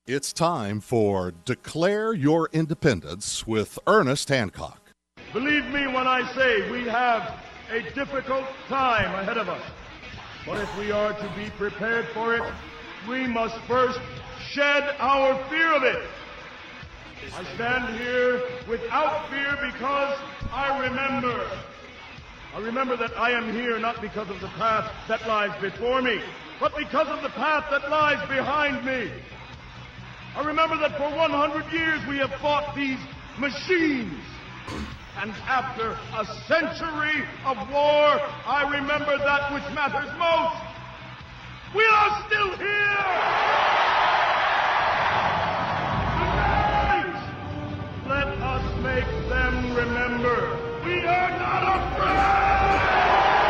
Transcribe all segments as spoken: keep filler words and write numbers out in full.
It's time for Declare Your Independence with Ernest Hancock. Believe me when I say we have a difficult time ahead of us. But if we are to be prepared for it, we must first shed our fear of it. I stand here without fear because I remember. I remember that I am here not because of the path that lies before me, but because of the path that lies behind me. I remember that for one hundred years we have fought these machines. And after a century of war, I remember that which matters most. We are still here! Tonight, let us make them remember. We are not afraid!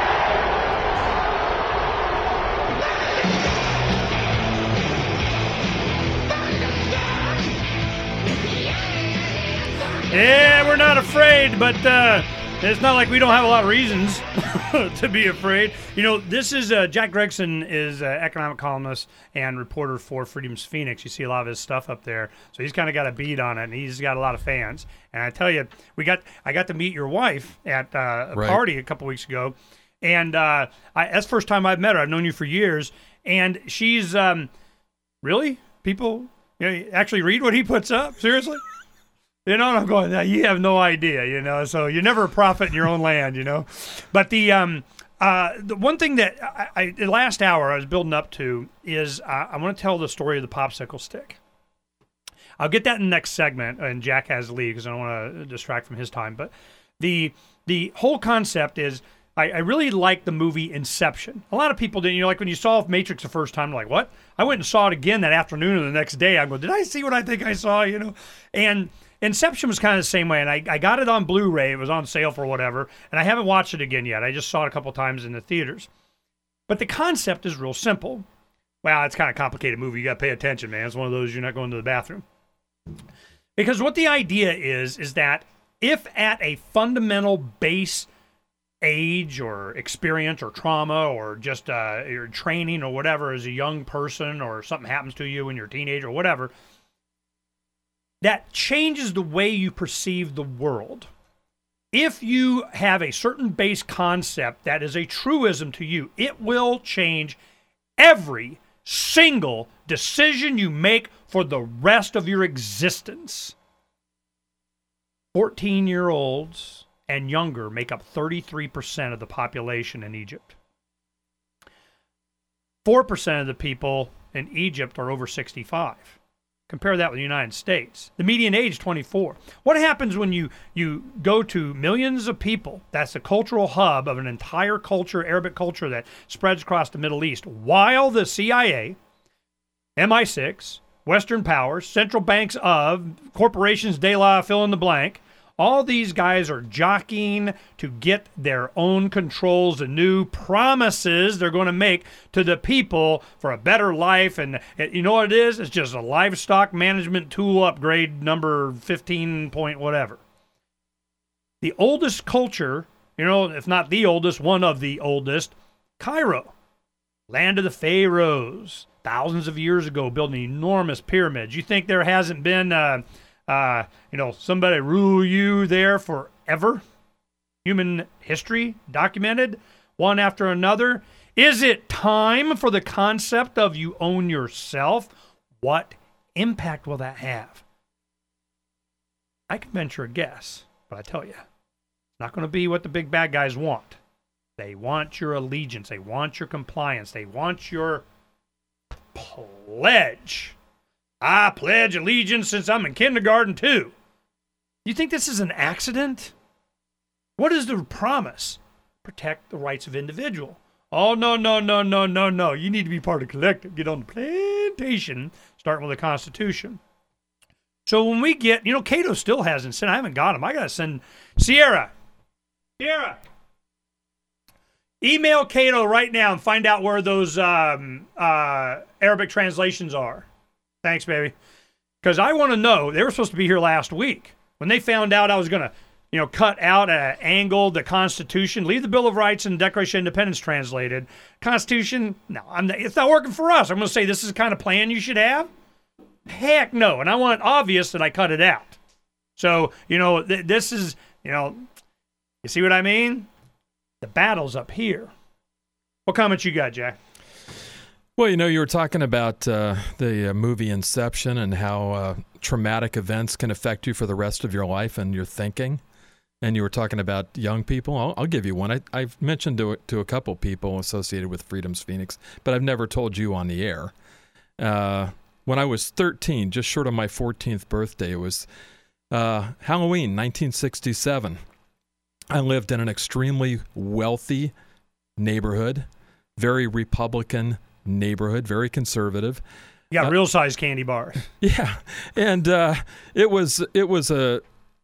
Yeah, we're not afraid, but uh, it's not like we don't have a lot of reasons to be afraid. You know, this is uh, Jack Gregson is an economic columnist and reporter for Freedom's Phoenix. You see a lot of his stuff up there, so he's kind of got a beat on it, and he's got a lot of fans. And I tell you, we got I got to meet your wife at uh, a right. party a couple weeks ago, and uh, I, that's the first time I've met her. I've known you for years, and she's um, really people you know, actually read what he puts up. Seriously. You know, and I'm going, you have no idea, you know, so you're never a prophet in your own land, you know. But the um, uh, the one thing that I, I, the last hour I was building up to is uh, I want to tell the story of the popsicle stick. I'll get that in the next segment, and Jack has to leave because I don't want to distract from his time. But the the whole concept is I, I really like the movie Inception. A lot of people didn't, you know, like when you saw Matrix the first time, like, what? I went and saw it again that afternoon or the next day. I go, did I see what I think I saw, you know? And Inception was kind of the same way, and I, I got it on Blu-ray. It was on sale for whatever, and I haven't watched it again yet. I just saw it a couple times in the theaters. But the concept is real simple. Well, it's kind of a complicated movie. You got to pay attention, man. It's one of those you're not going to the bathroom. Because what the idea is, is that if at a fundamental base age or experience or trauma or just uh, your training or whatever as a young person or something happens to you when you're a teenager or whatever, that changes the way you perceive the world. If you have a certain base concept that is a truism to you, it will change every single decision you make for the rest of your existence. fourteen-year-olds and younger make up thirty-three percent of the population in Egypt. four percent of the people in Egypt are over sixty-five. Compare that with the United States. The median age is twenty-four. What happens when you, you go to millions of people? That's the cultural hub of an entire culture, Arabic culture that spreads across the Middle East, while the C I A, M I six, Western powers, central banks of, corporations de la fill in the blank, all these guys are jockeying to get their own controls and new promises they're going to make to the people for a better life. And you know what it is? It's just a livestock management tool upgrade number fifteen point whatever. The oldest culture, you know, if not the oldest, one of the oldest, Cairo, land of the pharaohs, thousands of years ago, building enormous pyramids. You think there hasn't been... Uh, Uh, you know, somebody rule you there forever? Human history documented, one after another. Is it time for the concept of you own yourself? What impact will that have? I can venture a guess, but I tell you, it's not going to be what the big bad guys want. They want your allegiance. They want your compliance. They want your pledge. I pledge allegiance since I'm in kindergarten, too. You think this is an accident? What is the promise? Protect the rights of individual. Oh, no, no, no, no, no, no. You need to be part of the collective. Get on the plantation, starting with the Constitution. So when we get, you know, Cato still hasn't sent, I haven't got him. I got to send Sierra. Sierra. Email Cato right now and find out where those um, uh, Arabic translations are. Thanks, baby. Because I want to know, they were supposed to be here last week. When they found out I was going to, you know, cut out an angle, the Constitution, leave the Bill of Rights and Declaration of Independence translated. Constitution, no, I'm not, it's not working for us. I'm going to say this is the kind of plan you should have. Heck no. And I want it obvious that I cut it out. So, you know, th- this is, you know, you see what I mean? The battle's up here. What comments you got, Jack? Well, you know, you were talking about uh, the uh, movie Inception and how uh, traumatic events can affect you for the rest of your life and your thinking. And you were talking about young people. I'll, I'll give you one. I, I've mentioned to, to a couple people associated with Freedom's Phoenix, but I've never told you on the air. Uh, when I was thirteen, just short of my fourteenth birthday, it was uh, Halloween, nineteen sixty-seven. I lived in an extremely wealthy neighborhood, very Republican neighborhood, very conservative. You got uh, real size candy bars. Yeah, and uh, it was it was a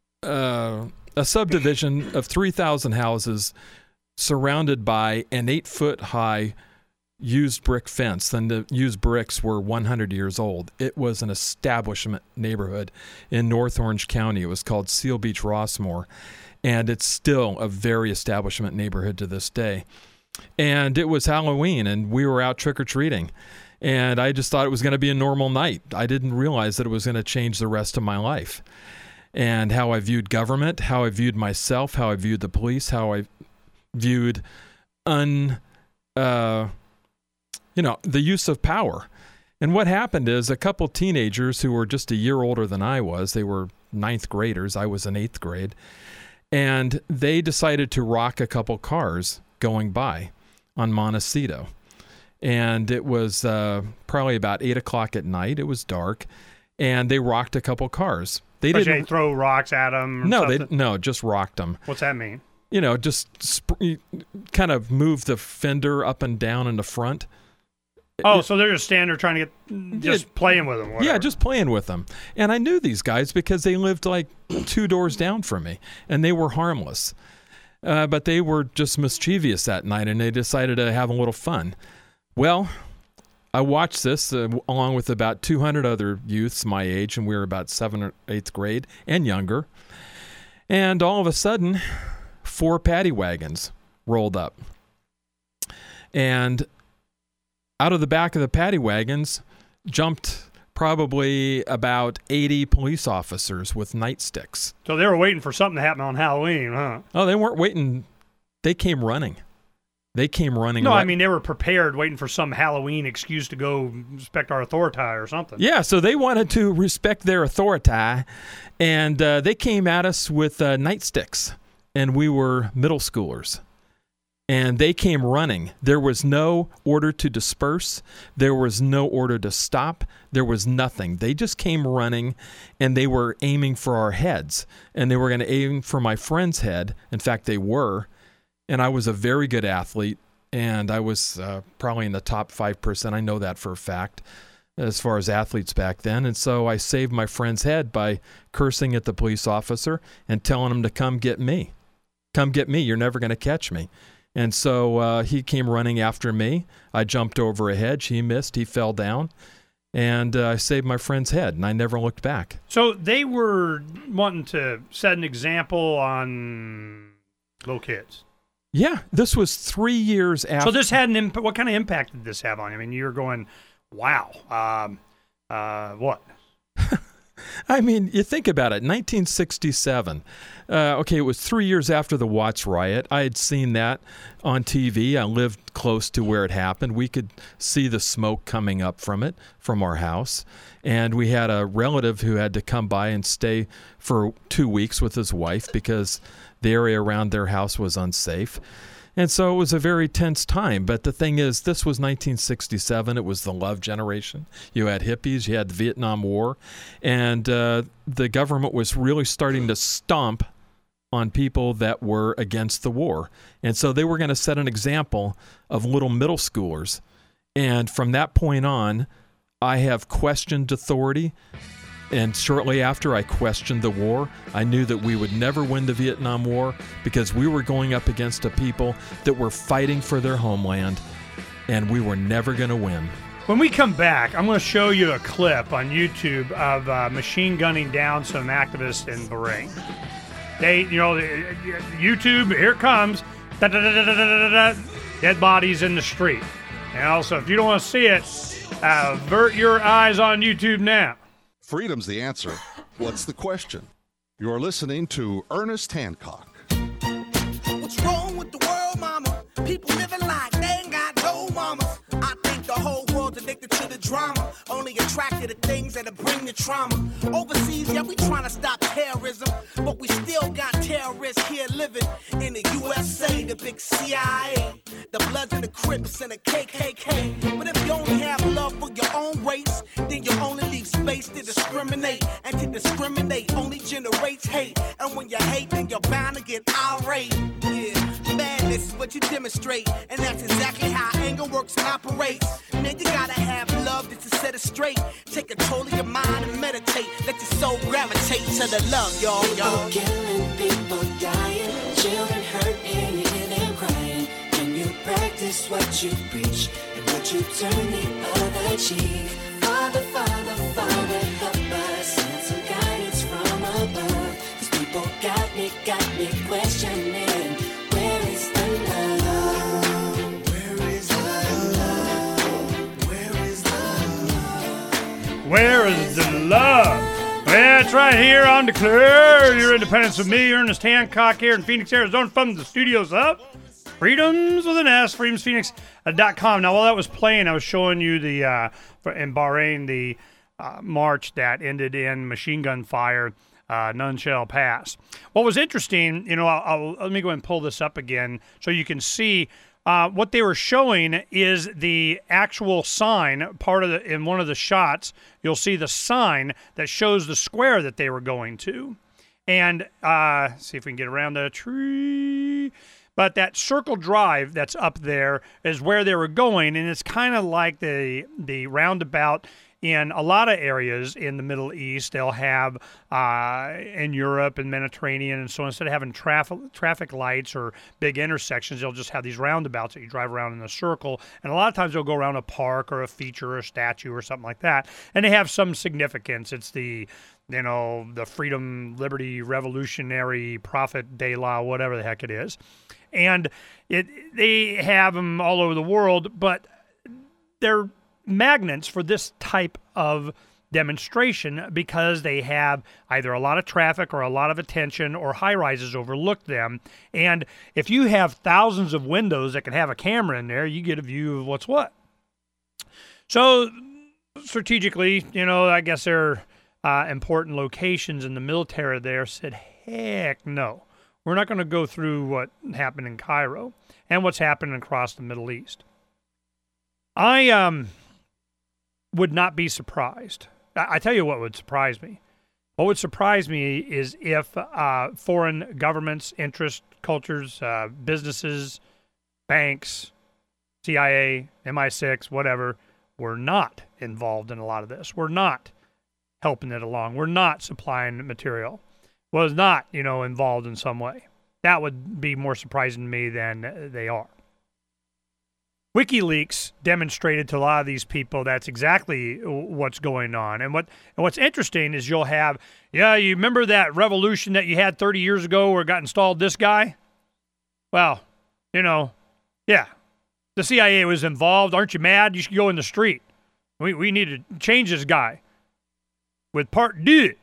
uh, a subdivision of three thousand houses surrounded by an eight foot high used brick fence. And the used bricks were one hundred years old. It was an establishment neighborhood in North Orange County. It was called Seal Beach Rossmore, and it's still a very establishment neighborhood to this day. And it was Halloween, and we were out trick-or-treating. And I just thought it was going to be a normal night. I didn't realize that it was going to change the rest of my life. And how I viewed government, how I viewed myself, how I viewed the police, how I viewed un, uh, you know, the use of power. And what happened is a couple teenagers who were just a year older than I was, they were ninth graders, I was in eighth grade, and they decided to rock a couple cars going by on Montecito. And it was uh, probably about eight o'clock at night. It was dark, and they rocked a couple cars. They But didn't they throw rocks at them. Or no, something? they no, just rocked them. What's that mean? You know, just sp- kind of move the fender up and down in the front. Oh, so they're just standing there trying to get, just Yeah, playing with them. Whatever. Yeah, just playing with them. And I knew these guys because they lived like two doors down from me, and they were harmless. Uh, but they were just mischievous that night, and they decided to have a little fun. Well, I watched this uh, along with about two hundred other youths my age, and we were about seventh or eighth grade and younger. And all of a sudden, four paddy wagons rolled up. And out of the back of the paddy wagons jumped probably about eighty police officers with nightsticks. So they were waiting for something to happen on Halloween, huh? Oh, they weren't waiting. They came running. They came running. No, right- I mean, they were prepared, waiting for some Halloween excuse to go respect our authority or something. Yeah, so they wanted to respect their authority, and uh, they came at us with uh, nightsticks, and we were middle schoolers. And they came running. There was no order to disperse. There was no order to stop. There was nothing. They just came running, and they were aiming for our heads. And they were going to aim for my friend's head. In fact, they were. And I was a very good athlete, and I was uh, probably in the top five percent. I know that for a fact, as far as athletes back then. And so I saved my friend's head by cursing at the police officer and telling him to come get me. Come get me. You're never going to catch me. And so uh, he came running after me. I jumped over a hedge. He missed. He fell down. And uh, I saved my friend's head, and I never looked back. So they were wanting to set an example on little kids. Yeah, this was three years after. So this had an impact. What kind of impact did this have on you? I mean, you're going, wow. Um, uh, what? I mean, you think about it, nineteen sixty-seven. Uh, okay, it was three years after the Watts riot. I had seen that on T V. I lived close to where it happened. We could see the smoke coming up from it, from our house. And we had a relative who had to come by and stay for two weeks with his wife because the area around their house was unsafe. And so it was a very tense time. But the thing is, this was nineteen sixty-seven. It was the love generation. You had hippies. You had the Vietnam War. And uh, the government was really starting to stomp on people that were against the war. And so they were going to set an example of little middle schoolers. And from that point on, I have questioned authority. And shortly after I questioned the war, I knew that we would never win the Vietnam War because we were going up against a people that were fighting for their homeland, and we were never going to win. When we come back, I'm going to show you a clip on YouTube of uh, machine gunning down some activists in Bahrain. They, you know, YouTube, here it comes. Da, da, da, da, da, da, da, dead bodies in the street. You know, so if you don't want to see it, uh, avert your eyes on YouTube now. Freedom's the answer. What's the question? You're listening to Ernest Hancock. What's wrong with the world, mama? People living like they ain't got no mamas. I think the whole world's addicted to the drama, only attracted to things that'll bring the trauma. Overseas, yeah, we trying to stop terrorism, but we still got terrorists here living in the U S A, the big C I A, the Bloods and the Crips and the K K K. But if you only have love for your own race, then you only leave space to discriminate, and to discriminate only generates hate. And when you hate, then you're bound to get irate. Yeah, madness is what you demonstrate, and that's exactly how anger works and operates. Man, you gotta have love just to set it straight. Take control of your mind and meditate. Let your soul gravitate to the love, y'all, y'all. People killing, people dying, children hurt and you hear them crying. Can you practice what you preach, and would you turn the other cheek? Father, Father, Father, help us, send some guidance from above. These people got me, got me questioning, where is the love? Where is the love? Where is the love? Where is the love? Well, it's right here on Declare Your Independence with me, Ernest Hancock, here in Phoenix, Arizona, from the studios up. Freedoms with an S, freedoms phoenix dot com. Now, while that was playing, I was showing you the, uh, in Bahrain, the uh, march that ended in machine gun fire. Uh, none shall pass. What was interesting, you know, I'll, I'll, let me go ahead and pull this up again so you can see uh, what they were showing is the actual sign. Part of the in one of the shots, you'll see the sign that shows the square that they were going to, and uh, see if we can get around the tree. But that Circle Drive that's up there is where they were going, and it's kind of like the the roundabout in a lot of areas in the Middle East. They'll have uh, in Europe and Mediterranean and so on. Instead of having traffic traffic lights or big intersections, they'll just have these roundabouts that you drive around in a circle. And a lot of times they'll go around a park or a feature or a statue or something like that. And they have some significance. It's the you know the Freedom, Liberty, Revolutionary, Prophet de la, whatever the heck it is. And it they have them all over the world, but they're magnets for this type of demonstration because they have either a lot of traffic or a lot of attention, or high-rises overlook them. And if you have thousands of windows that can have a camera in there, you get a view of what's what. So strategically, you know, I guess there are uh, important locations in the military there said, heck no. We're not going to go through what happened in Cairo and what's happening across the Middle East. I um would not be surprised. I, I tell you what would surprise me. What would surprise me is if uh, foreign governments, interest, cultures, uh, businesses, banks, C I A, M I six, whatever, were not involved in a lot of this. We're not helping it along. We're not supplying material. Was not, you know, involved in some way. That would be more surprising to me than they are. WikiLeaks demonstrated to a lot of these people that's exactly what's going on. And what and what's interesting is you'll have, yeah, you remember that revolution that you had thirty years ago where it got installed this guy? Well, you know, yeah, the C I A was involved. Aren't you mad? You should go in the street. We we need to change this guy. With part two,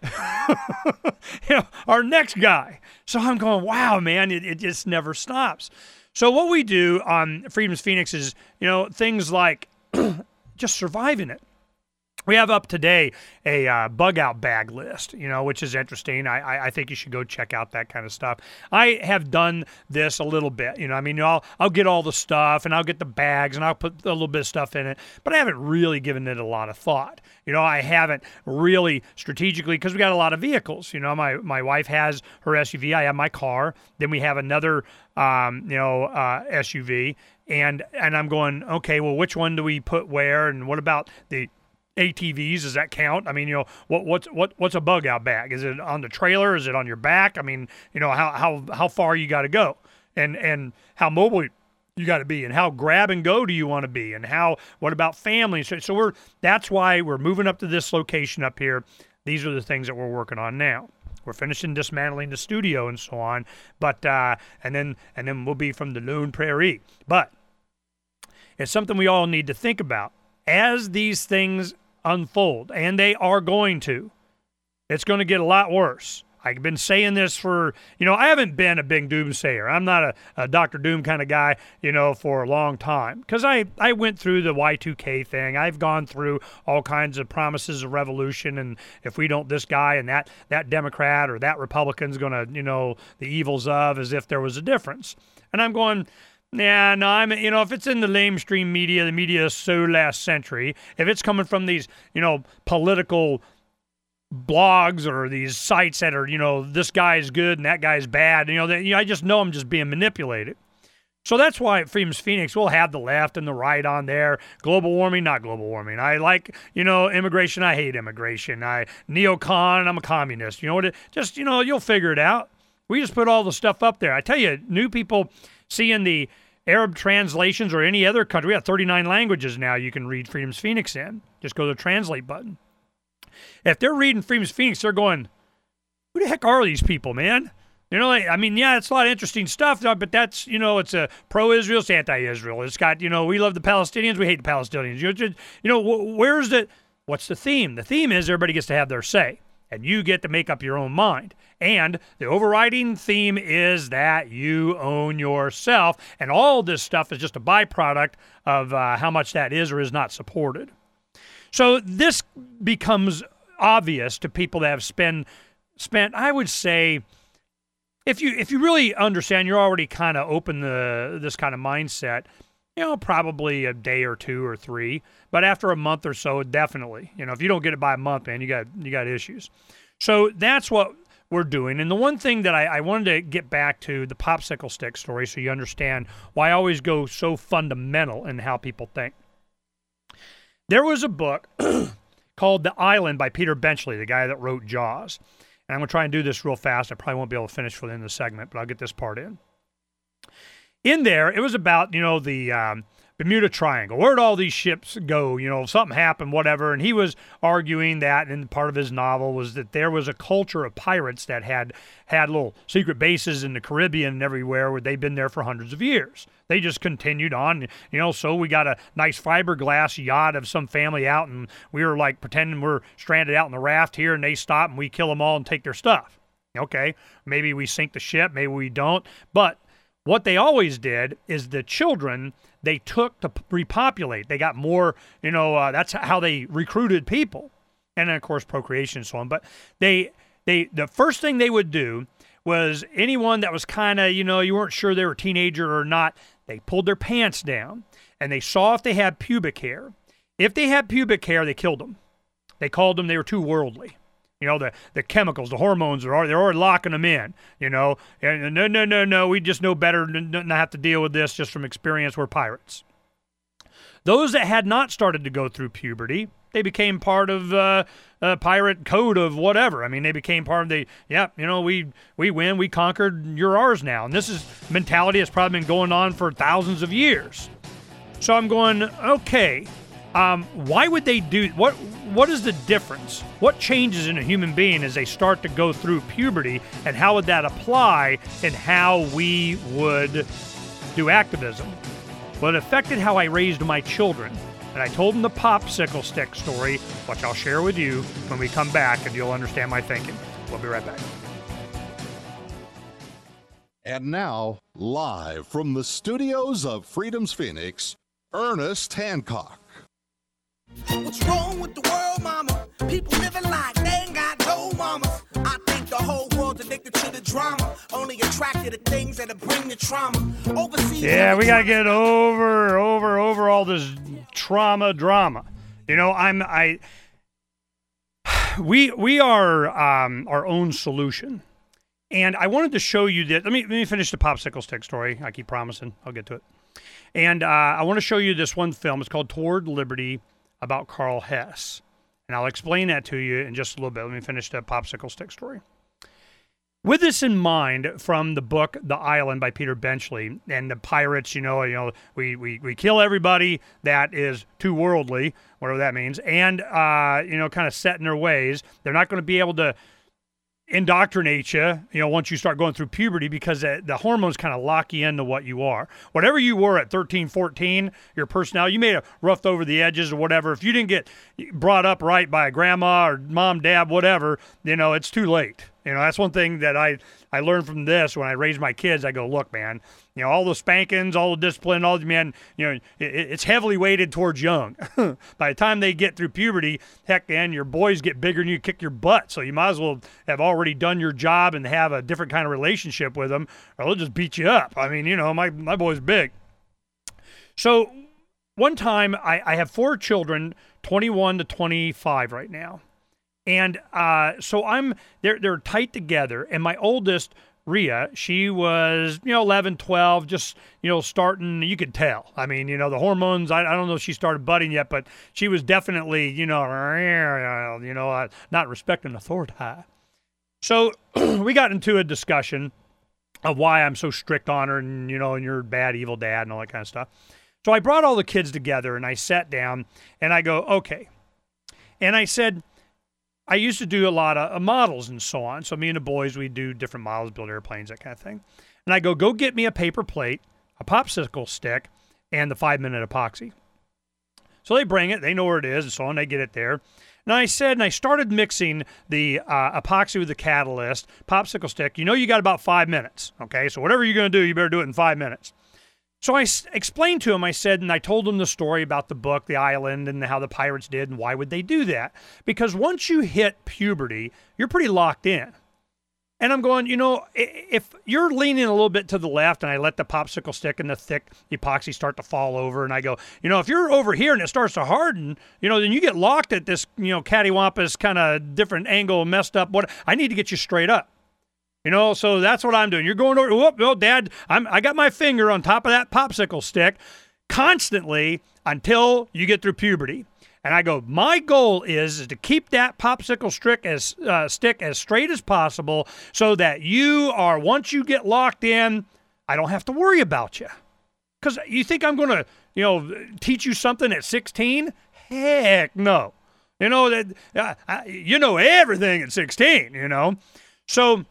you know, our next guy. So I'm going, wow, man, it, it just never stops. So what we do on Freedom's Phoenix is, you know, things like just surviving it. We have up today a uh, bug out bag list, you know, which is interesting. I, I I think you should go check out that kind of stuff. I have done this a little bit, you know. I mean, you know, I'll I'll get all the stuff and I'll get the bags and I'll put a little bit of stuff in it, but I haven't really given it a lot of thought. You know, I haven't really strategically, because we got a lot of vehicles. You know, my my wife has her S U V. I have my car. Then we have another, um, you know, uh, S U V, and and I'm going, okay, well, which one do we put where, and what about the A T Vs, does that count? I mean, you know, what what's what what's a bug out bag? Is it on the trailer? Is it on your back? I mean, you know, how how how far you got to go, and and how mobile you got to be, and how grab and go do you want to be, and how what about family? So, so we're that's why we're moving up to this location up here. These are the things that we're working on now. We're finishing dismantling the studio and so on, but uh, and then and then we'll be from the Lone Prairie. But it's something we all need to think about as these things unfold, and they are going to. It's going to get a lot worse. I've been saying this for, you know, I haven't been a big doomsayer. I'm not a, a Doctor Doom kind of guy, you know, for a long time. Because I, I went through the Y two K thing. I've gone through all kinds of promises of revolution. And if we don't, this guy and that, that Democrat or that Republican's going to, you know, the evils of, as if there was a difference. And I'm going, yeah, no, I'm, you know, if it's in the lamestream media, the media is so last century, if it's coming from these, you know, political blogs or these sites that are, you know, this guy's good and that guy's bad, you know, that, you know, I just know I'm just being manipulated. So that's why at Freedom's Phoenix, we'll have the left and the right on there. Global warming, not global warming. I like, you know, immigration. I hate immigration. I neocon, I'm a communist. You know what? It, just, you know, you'll figure it out. We just put all the stuff up there. I tell you, new people seeing the Arab translations or any other country, we have thirty-nine languages now you can read Freedom's Phoenix in. Just go to the translate button. If they're reading Freedom's Phoenix, they're going, who the heck are these people, man? You know, I mean, yeah, it's a lot of interesting stuff, but that's, you know, it's a pro-Israel, it's anti-Israel. It's got, you know, we love the Palestinians, we hate the Palestinians. You know, you know, where's the, what's the theme? The theme is everybody gets to have their say, and you get to make up your own mind. And the overriding theme is that you own yourself, and all this stuff is just a byproduct of uh, how much that is or is not supported. So this becomes obvious to people that have spent, spent, I would say, if you if you really understand, you're already kind of open to this kind of mindset, you know, probably a day or two or three. But after a month or so, definitely. You know, if you don't get it by a month, man, you got you got issues. So that's what we're doing. And the one thing that I, I wanted to get back to, the popsicle stick story, so you understand why I always go so fundamental in how people think. There was a book called The Island by Peter Benchley, the guy that wrote Jaws. And I'm going to try and do this real fast. I probably won't be able to finish for the end of the segment, but I'll get this part in. In there, it was about, you know, the um, Bermuda Triangle. Where'd all these ships go? You know, something happened, whatever. And he was arguing that, and part of his novel was that there was a culture of pirates that had had little secret bases in the Caribbean and everywhere where they'd been there for hundreds of years. They just continued on, you know, so we got a nice fiberglass yacht of some family out, and we were like pretending we're stranded out in the raft here, and they stop, and we kill them all and take their stuff. Okay, maybe we sink the ship, maybe we don't. But what they always did is the children they took to repopulate. They got more, you know, uh, that's how they recruited people. And then, of course, procreation and so on. But they, they, the first thing they would do was anyone that was kind of, you know, you weren't sure they were a teenager or not, they pulled their pants down and they saw if they had pubic hair. If they had pubic hair, they killed them. They called them, they were too worldly. You know, the, the chemicals, the hormones, are they're already locking them in, you know. And no, no, no, no, we just know better than not have to deal with this just from experience. We're pirates. Those that had not started to go through puberty, they became part of uh, a pirate code of whatever. I mean, they became part of the, yeah, you know, we we win, we conquered, you're ours now. And this is mentality that's probably been going on for thousands of years. So I'm going, okay, um, why would they do, what? What is the difference? What changes in a human being as they start to go through puberty, and how would that apply in how we would do activism? Well, it affected how I raised my children. And I told them the popsicle stick story, which I'll share with you when we come back, and you'll understand my thinking. We'll be right back. And now, live from the studios of Freedom's Phoenix, Ernest Hancock. What's wrong with the world, mama? People living like they ain't got no mamas. I think the whole world's addicted to the drama, only attracted to things that'll bring the trauma. Overseas. Yeah, we gotta get over, over, over all this trauma drama. You know, I'm, I, we, we are um, our own solution. And I wanted to show you that. Let me, let me finish the popsicle stick story. I keep promising. I'll get to it. And uh, I want to show you this one film. It's called Toward Liberty, about Carl Hess. And I'll explain that to you in just a little bit. Let me finish the popsicle stick story. With this in mind, from the book The Island by Peter Benchley, and the pirates, you know, you know, we we, we kill everybody that is too worldly, whatever that means, and uh, you know, kind of set in their ways. They're not going to be able to indoctrinate you, you know, once you start going through puberty, because the, the hormones kind of lock you into what you are. Whatever you were at thirteen, fourteen, your personality, you may have roughed over the edges or whatever. If you didn't get brought up right by a grandma or mom, dad, whatever, you know, it's too late. You know, that's one thing that I, I learned from this when I raised my kids. I go, look, man, you know, all the spankings, all the discipline, all the, man, you know, it, it's heavily weighted towards young. By the time they get through puberty, heck, man, your boys get bigger and you kick your butt. So you might as well have already done your job and have a different kind of relationship with them, or they'll just beat you up. I mean, you know, my, my boy's big. So one time I, I have four children, twenty-one to twenty-five right now. And uh, so I'm they're they're tight together. And my oldest, Rhea, she was, you know, eleven, twelve, just, you know, starting, you could tell. I mean, you know, the hormones, I, I don't know if she started budding yet, but she was definitely, you know, you know, uh, not respecting authority. So we got into a discussion of why I'm so strict on her and, you know, and you're a bad, evil dad and all that kind of stuff. So I brought all the kids together and I sat down and I go, okay. And I said, I used to do a lot of uh, models and so on. So me and the boys, we do different models, build airplanes, that kind of thing. And I go, go get me a paper plate, a popsicle stick, and the five-minute epoxy. So they bring it. They know where it is and so on. They get it there. And I said, and I started mixing the uh, epoxy with the catalyst, popsicle stick. You know you got about five minutes, okay? So whatever you're going to do, you better do it in five minutes. So I s- explained to him, I said, and I told him the story about the book, The Island, and how the pirates did, and why would they do that? Because once you hit puberty, you're pretty locked in. And I'm going, you know, if you're leaning a little bit to the left, and I let the popsicle stick and the thick epoxy start to fall over, and I go, you know, if you're over here and it starts to harden, you know, then you get locked at this, you know, cattywampus kind of different angle, messed up. What I need to get you straight up. You know, so that's what I'm doing. You're going over, whoop, oh, Dad, I'm, I got my finger on top of that popsicle stick constantly until you get through puberty. And I go, my goal is, is to keep that popsicle stick as, uh, stick as straight as possible so that you are, once you get locked in, I don't have to worry about you. Because you think I'm going to, you know, teach you something at sixteen? Heck no. You know, that uh, I, you know everything at sixteen, you know. So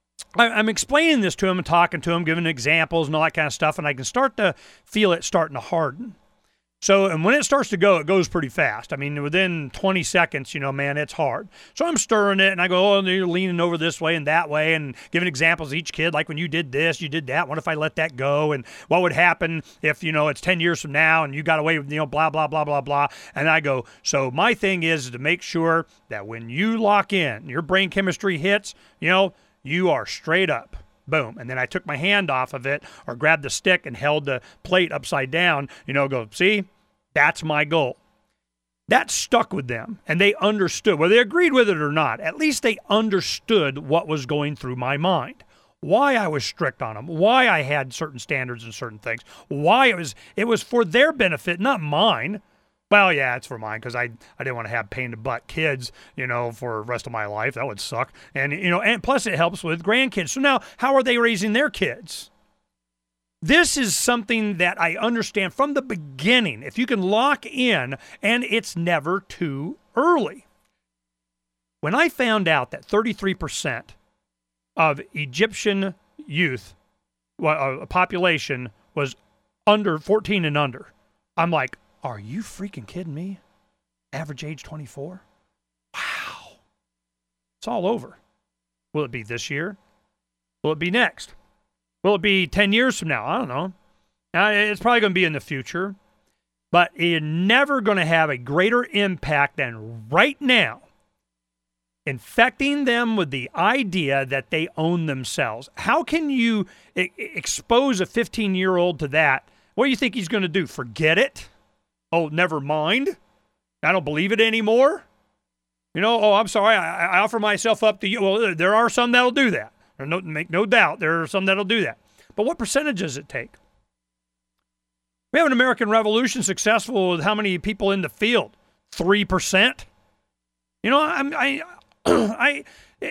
I'm explaining this to him and talking to him, giving examples and all that kind of stuff, and I can start to feel it starting to harden. So, and when it starts to go, it goes pretty fast. I mean, within twenty seconds, you know, man, it's hard. So I'm stirring it, and I go, oh, you're leaning over this way and that way, and giving examples to each kid, like when you did this, you did that. What if I let that go? And what would happen if, you know, it's ten years from now and you got away with, you know, blah, blah, blah, blah, blah. And I go, so my thing is to make sure that when you lock in, your brain chemistry hits, you know, you are straight up. Boom. And then I took my hand off of it or grabbed the stick and held the plate upside down, you know, go, see, that's my goal. That stuck with them, and they understood. Whether they agreed with it or not, at least they understood what was going through my mind, why I was strict on them, why I had certain standards and certain things, why it was it was for their benefit, not mine. Well, yeah, it's for mine because I, I didn't want to have pain in the butt kids, you know, for the rest of my life. That would suck. And, you know, and plus it helps with grandkids. So now how are they raising their kids? This is something that I understand from the beginning. If you can lock in, and it's never too early. When I found out that thirty-three percent of Egyptian youth, well, a population, was under fourteen and under, I'm like, are you freaking kidding me? Average age twenty-four? Wow. It's all over. Will it be this year? Will it be next? Will it be ten years from now? I don't know. Now, it's probably going to be in the future. But you're never going to have a greater impact than right now infecting them with the idea that they own themselves. How can you I- expose a fifteen-year-old to that? What do you think he's going to do? Forget it? Oh, never mind. I don't believe it anymore. You know, oh, I'm sorry. I, I offer myself up to you. Well, there are some that'll do that. No, make no doubt, there are some that'll do that. But what percentage does it take? We have an American Revolution successful with how many people in the field? Three percent. You know, I'm, I, I,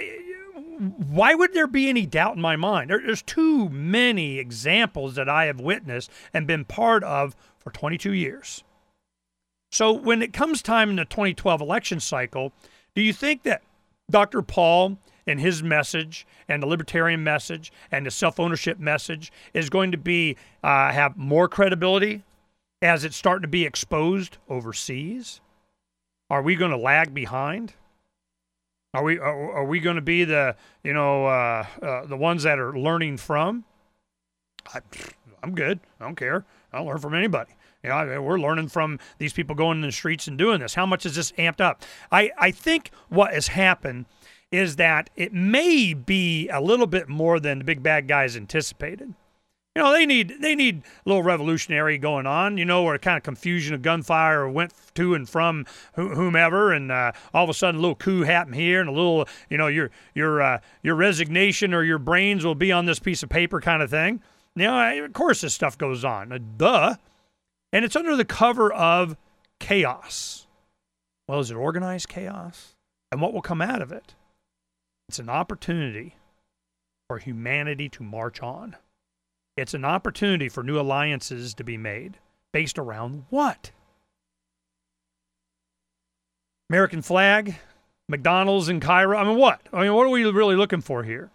why would there be any doubt in my mind? There, there's too many examples that I have witnessed and been part of for twenty-two years. So when it comes time in the twenty twelve election cycle, do you think that Doctor Paul in his message and the libertarian message and the self-ownership message is going to be uh, have more credibility as it's starting to be exposed overseas? Are we going to lag behind? Are we are, are we going to be the you know uh, uh, the ones that are learning from? I, I'm good. I don't care. I don't learn from anybody. You know, I mean, we're learning from these people going in the streets and doing this. How much is this amped up? I, I think what has happened is that it may be a little bit more than the big bad guys anticipated. You know, they need they need a little revolutionary going on, you know, where kind of confusion of gunfire went to and from whomever, and uh, all of a sudden a little coup happened here, and a little, you know, your your uh, your resignation or your brains will be on this piece of paper kind of thing. You know, of course this stuff goes on. Uh, duh. And it's under the cover of chaos. Well, is it organized chaos? And what will come out of it? It's an opportunity for humanity to march on. It's an opportunity for new alliances to be made. Based around what? American flag? McDonald's in Cairo? I mean, what? I mean, what are we really looking for here?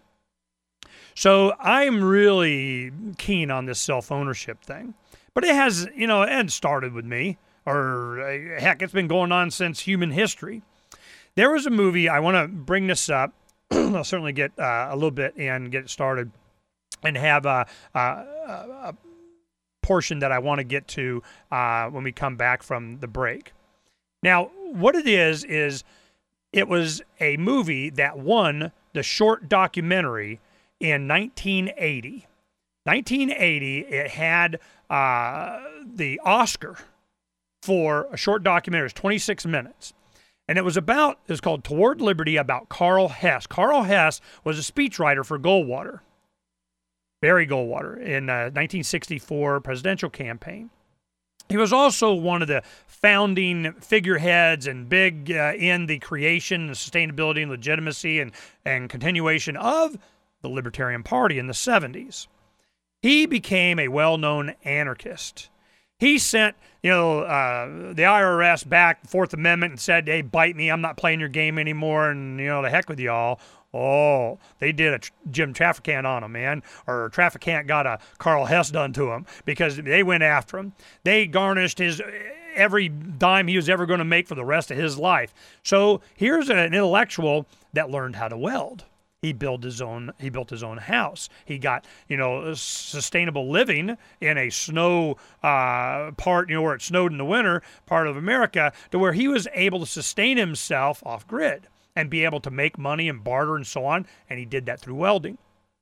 So I'm really keen on this self-ownership thing. But it has, you know, it hadn't started with me. Or, uh, heck, it's been going on since human history. There was a movie, I want to bring this up. I'll certainly get uh, a little bit in, get it started, and have a, a, a portion that I want to get to uh, when we come back from the break. Now, what it is, is it was a movie that won the short documentary in nineteen eighty. nineteen eighty, it had uh, the Oscar for a short documentary. It was twenty-six minutes. And it was about, it was called Toward Liberty, about Carl Hess. Carl Hess was a speechwriter for Goldwater, Barry Goldwater, in the uh, nineteen sixty-four presidential campaign. He was also one of the founding figureheads and big uh, in the creation, the sustainability and legitimacy and, and continuation of the Libertarian Party in the seventies. He became a well-known anarchist. He sent, you know, uh, the I R S back, the Fourth Amendment, and said, hey, bite me, I'm not playing your game anymore, and, you know, the heck with y'all. Oh, they did a Jim Traficant on him, man. Or Traficant got a Carl Hess done to him because they went after him. They garnished his every dime he was ever going to make for the rest of his life. So here's an intellectual that learned how to weld. He built his own. He built his own house. He got, you know, sustainable living in a snow uh, part, you know, where it snowed in the winter, part of America, to where he was able to sustain himself off grid and be able to make money and barter and so on. And he did that through welding.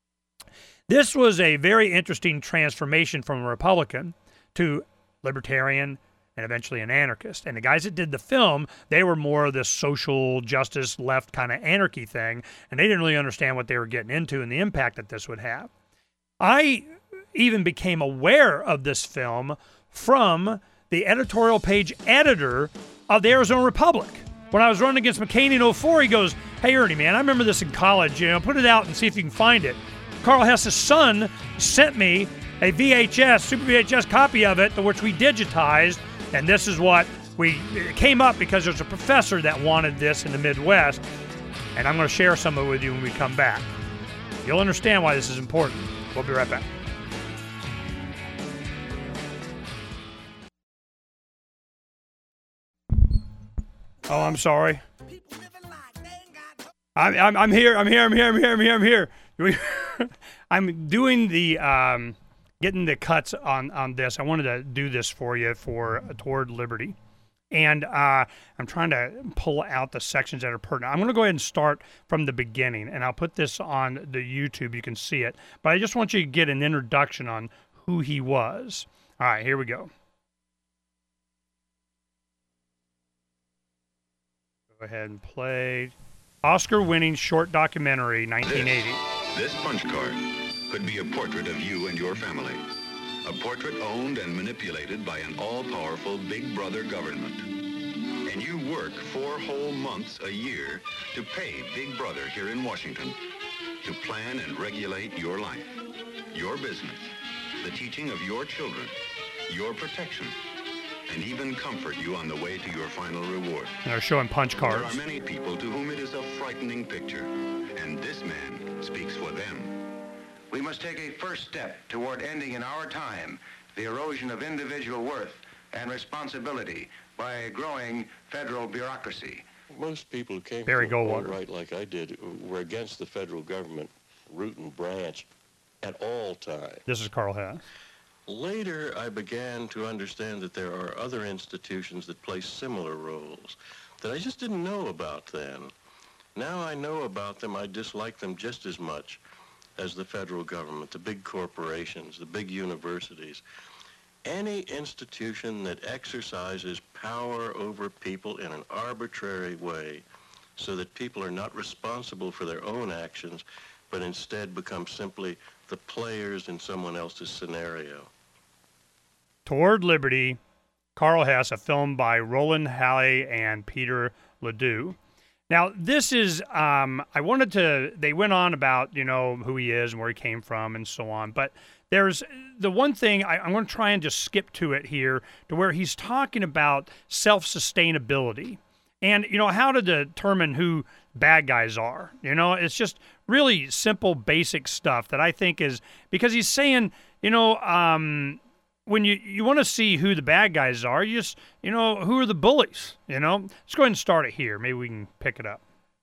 This was a very interesting transformation from a Republican to libertarian and eventually an anarchist. And the guys that did the film, they were more of this social justice, left kind of anarchy thing, and they didn't really understand what they were getting into and the impact that this would have. I even became aware of this film from the editorial page editor of the Arizona Republic. When I was running against McCain in oh four, he goes, hey, Ernie, man, I remember this in college. You know, put it out and see if you can find it. Carl Hess's son sent me a V H S, Super V H S copy of it, which we digitized. And this is what we it came up because there's a professor that wanted this in the Midwest. And I'm going to share some of it with you when we come back. You'll understand why this is important. We'll be right back. Oh, I'm sorry. I'm, I'm, I'm here. I'm here. I'm here. I'm here. I'm here. I'm here. I'm doing the... Um, Getting the cuts on, on this. I wanted to do this for you for uh, Toward Liberty. And uh, I'm trying to pull out the sections that are pertinent. I'm going to go ahead and start from the beginning, and I'll put this on the YouTube. You can see it. But I just want you to get an introduction on who he was. All right, here we go. Go ahead and play. Oscar-winning short documentary, nineteen eighty. This, this punch card could be a portrait of you and your family. A portrait owned and manipulated by an all-powerful Big Brother government. And you work four whole months a year to pay Big Brother here in Washington to plan and regulate your life, your business, the teaching of your children, your protection, and even comfort you on the way to your final reward. They're showing punch cards. There are many people to whom it is a frightening picture. And this man speaks for them. We must take a first step toward ending in our time the erosion of individual worth and responsibility by a growing federal bureaucracy. Most people who came Barry from Goldwater. right like I did were against the federal government, root and branch, at all times. This is Carl Hess. Later, I began to understand that there are other institutions that play similar roles that I just didn't know about then. Now I know about them, I dislike them just as much as the federal government, the big corporations, the big universities. Any institution that exercises power over people in an arbitrary way so that people are not responsible for their own actions, but instead become simply the players in someone else's scenario. Toward Liberty, Carl Hess, a film by Roland Halley and Peter Ledoux. Now, this is, um, I wanted to, they went on about, you know, who he is and where he came from and so on, but there's the one thing, I, I'm going to try and just skip to it here, to where he's talking about self-sustainability and, you know, how to determine who bad guys are. You know, it's just really simple, basic stuff that I think is, because he's saying, you know, um, when you, you want to see who the bad guys are, you just, you know, who are the bullies, you know? Let's go ahead and start it here. Maybe we can pick it up.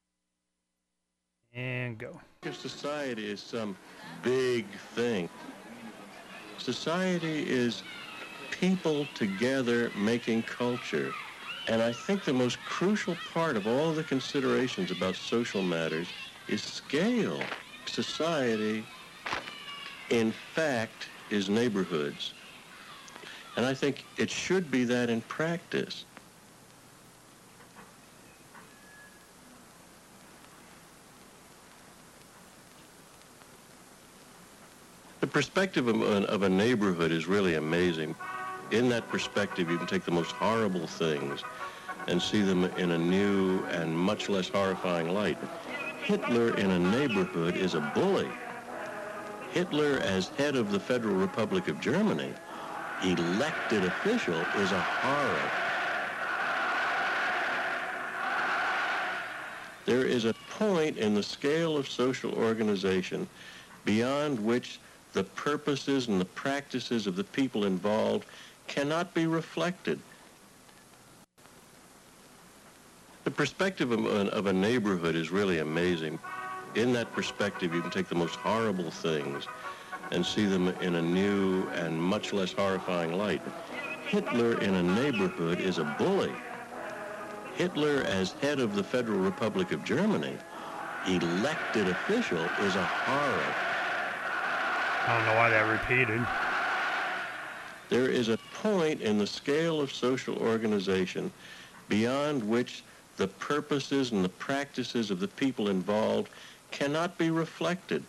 And go. If society is some big thing, society is people together making culture. And I think the most crucial part of all the considerations about social matters is scale. Society, in fact, is neighborhoods. And I think it should be that in practice. The perspective of, of a neighborhood is really amazing. In that perspective, you can take the most horrible things and see them in a new and much less horrifying light. Hitler in a neighborhood is a bully. Hitler as head of the Federal Republic of Germany, elected official, is a horror. There is a point in the scale of social organization beyond which the purposes and the practices of the people involved cannot be reflected. The perspective of, of a neighborhood is really amazing. In that perspective, you can take the most horrible things and see them in a new and much less horrifying light. Hitler in a neighborhood is a bully. Hitler as head of the Federal Republic of Germany, elected official, is a horror. I don't know why that repeated. There is a point in the scale of social organization beyond which the purposes and the practices of the people involved cannot be reflected.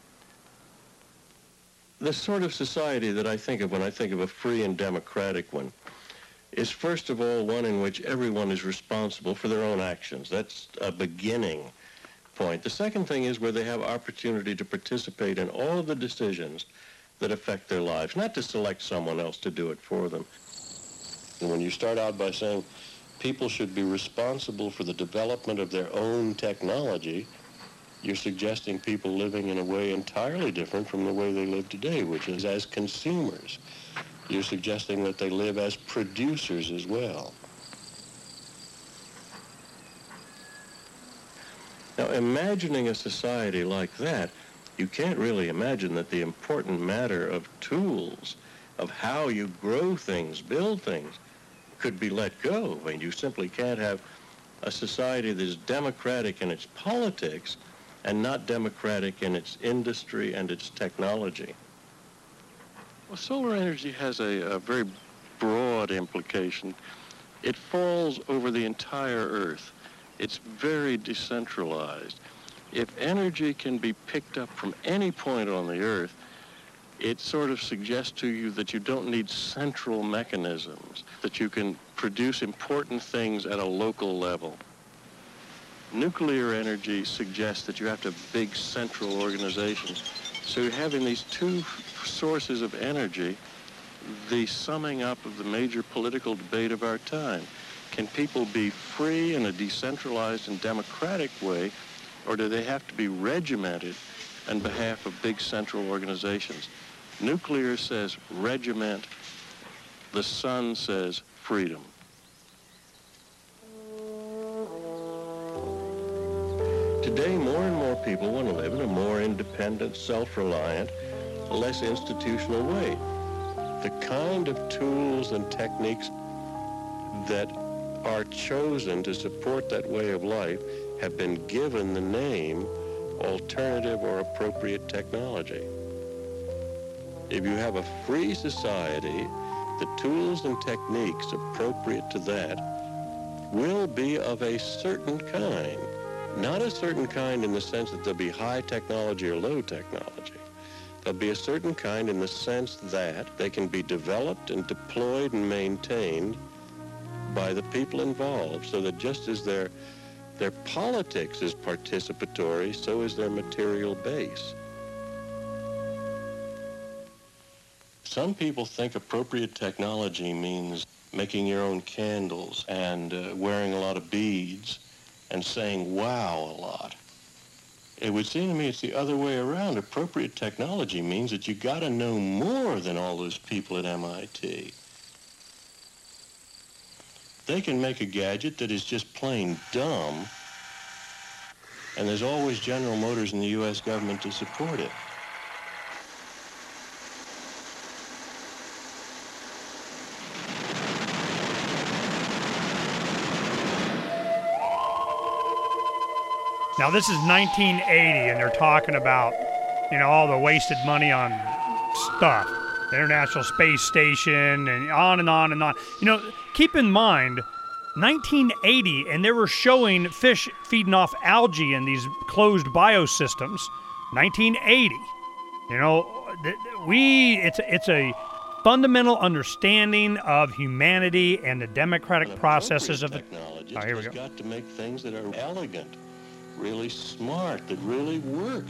The sort of society that I think of when I think of a free and democratic one is, first of all, one in which everyone is responsible for their own actions. That's a beginning point. The second thing is where they have opportunity to participate in all of the decisions that affect their lives, not to select someone else to do it for them. And when you start out by saying people should be responsible for the development of their own technology, you're suggesting people living in a way entirely different from the way they live today, which is as consumers. You're suggesting that they live as producers as well. Now, imagining a society like that, you can't really imagine that the important matter of tools, of how you grow things, build things, could be let go. I mean, you simply can't have a society that is democratic in its politics and not democratic in its industry and its technology. Well, solar energy has a, a very broad implication. It falls over the entire Earth. It's very decentralized. If energy can be picked up from any point on the Earth, it sort of suggests to you that you don't need central mechanisms, that you can produce important things at a local level. Nuclear energy suggests that you have to have big central organizations. So you're having these two sources of energy, the summing up of the major political debate of our time. Can people be free in a decentralized and democratic way, or do they have to be regimented on behalf of big central organizations? Nuclear says regiment. The sun says freedom. Today, more and more people want to live in a more independent, self-reliant, less institutional way. The kind of tools and techniques that are chosen to support that way of life have been given the name alternative or appropriate technology. If you have a free society, the tools and techniques appropriate to that will be of a certain kind. Not a certain kind in the sense that there'll be high technology or low technology. There'll be a certain kind in the sense that they can be developed and deployed and maintained by the people involved, so that just as their, their politics is participatory, so is their material base. Some people think appropriate technology means making your own candles and uh, wearing a lot of beads and saying wow a lot. It would seem to me it's the other way around. Appropriate technology means that you got to know more than all those people at M I T. They can make a gadget that is just plain dumb, and there's always General Motors and the U S government to support it. Now, this is nineteen eighty, and they're talking about, you know, all the wasted money on stuff. The International Space Station, and on and on and on. You know, keep in mind, nineteen eighty, and they were showing fish feeding off algae in these closed biosystems. nineteen eighty. You know, we, it's, it's a fundamental understanding of humanity and the democratic processes of the... Technology Oh, here we has go. got to make things that are elegant, really smart, that really work.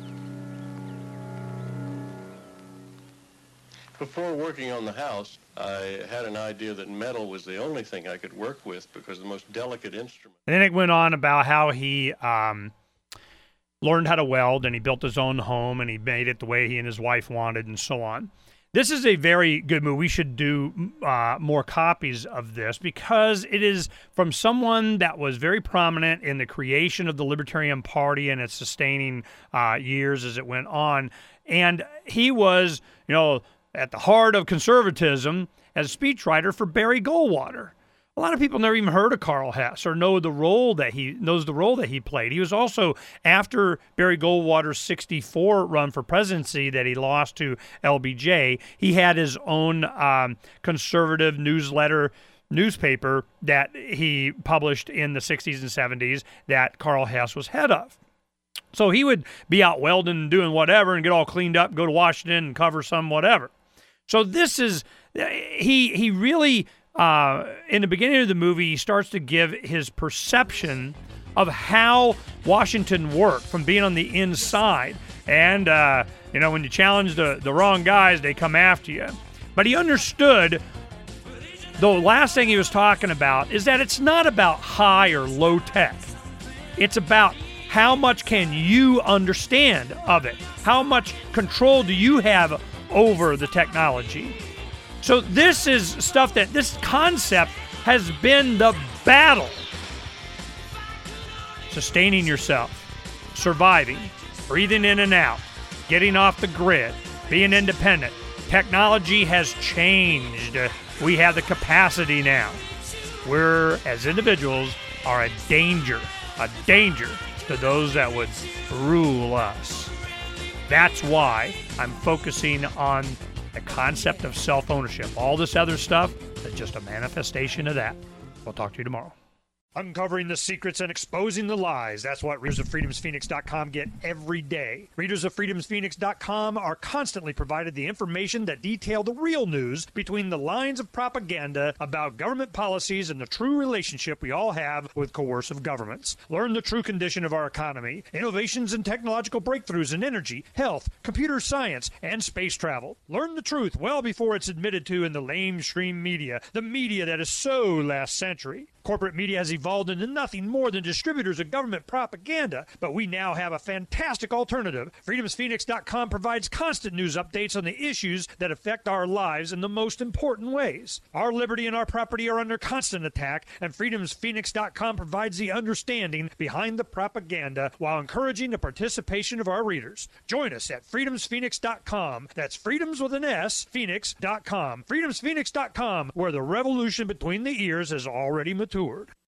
Before working on the house, I had an idea that metal was the only thing I could work with because the most delicate instrument. And then it went on about how he um, learned how to weld, and he built his own home, and he made it the way he and his wife wanted, and so on. This is a very good movie. We should do uh, more copies of this because it is from someone that was very prominent in the creation of the Libertarian Party and its sustaining uh, years as it went on. And he was, you know, at the heart of conservatism as a speechwriter for Barry Goldwater. A lot of people never even heard of Carl Hess or know the role that he knows the role that he played. He was also, after Barry Goldwater's sixty-four run for presidency that he lost to L B J, he had his own um, conservative newsletter newspaper that he published in the sixties and seventies that Carl Hess was head of. So he would be out welding and doing whatever and get all cleaned up, go to Washington and cover some whatever. So this is, he he really... Uh, in the beginning of the movie, he starts to give his perception of how Washington worked from being on the inside. And, uh, you know, when you challenge the, the wrong guys, they come after you. But he understood, the last thing he was talking about is that it's not about high or low tech. It's about how much can you understand of it? How much control do you have over the technology? So this is stuff that, this concept has been the battle. Sustaining yourself, surviving, breathing in and out, getting off the grid, being independent. Technology has changed. We have the capacity now. We're, as individuals, are a danger, a danger to those that would rule us. That's why I'm focusing on the concept of self-ownership. All this other stuff is just a manifestation of that. We'll talk to you tomorrow. Uncovering the secrets and exposing the lies. That's what readers of freedoms phoenix dot com get every day. Readers of freedoms phoenix dot com are constantly provided the information that detail the real news between the lines of propaganda about government policies and the true relationship we all have with coercive governments. Learn the true condition of our economy, innovations and technological breakthroughs in energy, health, computer science, and space travel. Learn the truth well before it's admitted to in the lamestream media, the media that is so last century. Corporate media has evolved into nothing more than distributors of government propaganda, but we now have a fantastic alternative. freedoms phoenix dot com provides constant news updates on the issues that affect our lives in the most important ways. Our liberty and our property are under constant attack, and freedoms phoenix dot com provides the understanding behind the propaganda while encouraging the participation of our readers. Join us at freedoms phoenix dot com. That's freedoms with an S, phoenix dot com. freedoms phoenix dot com, where the revolution between the ears has already matured.